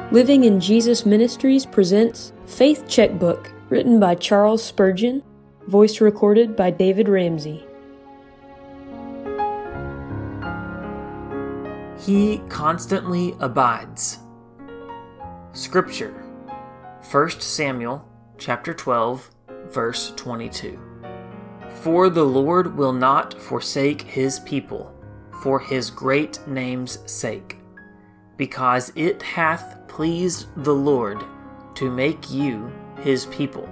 Living in Jesus Ministries presents Faith Checkbook, written by Charles Spurgeon, voice recorded by David Ramsey. He constantly abides. Scripture, 1 Samuel chapter 12, verse 22. For the Lord will not forsake his people for his great name's sake, because it hath pleased the Lord to make you his people.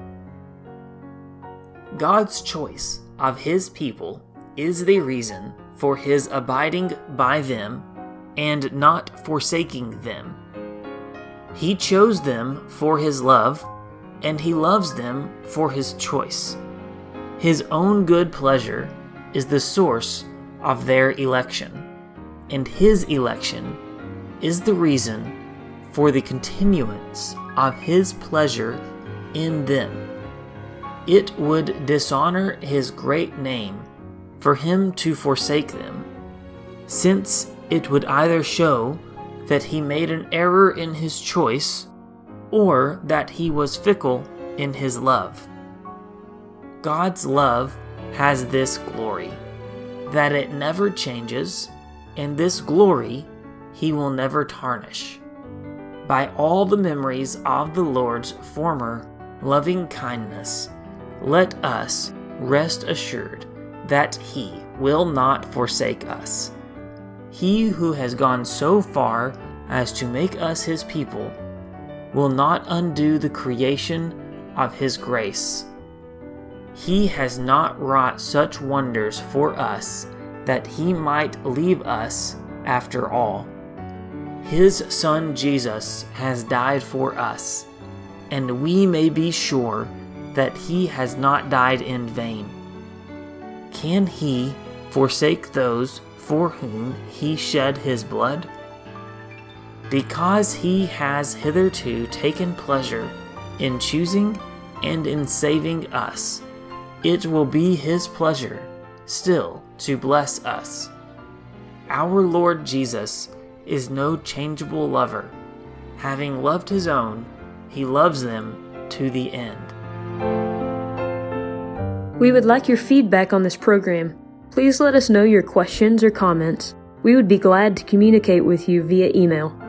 God's choice of his people is the reason for his abiding by them and not forsaking them. He chose them for his love, and he loves them for his choice. His own good pleasure is the source of their election, and his election is the reason for the continuance of his pleasure in them. It would dishonor his great name for him to forsake them, since it would either show that he made an error in his choice or that he was fickle in his love. God's love has this glory, that it never changes, and this glory he will never tarnish. By all the memories of the Lord's former loving kindness, let us rest assured that he will not forsake us. He who has gone so far as to make us his people will not undo the creation of his grace. He has not wrought such wonders for us that he might leave us after all. His Son Jesus has died for us, and we may be sure that he has not died in vain. Can he forsake those for whom he shed his blood? Because he has hitherto taken pleasure in choosing and in saving us, it will be his pleasure still to bless us. Our Lord Jesus is no changeable lover. Having loved his own, he loves them to the end. We would like your feedback on this program. Please let us know your questions or comments. We would be glad to communicate with you via email.